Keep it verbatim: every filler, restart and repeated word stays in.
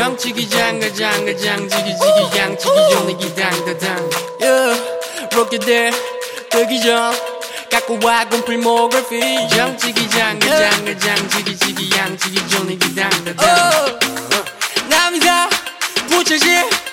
정치기 장가 장가 장지기 지기 양치기 존이기 당다당 yeah. 로켓들 뜨기 전 갖고 와 곰필모그래피 정치기 장가 장가 장지기 지기 양치기 존이기 당다당 남이 다 붙여질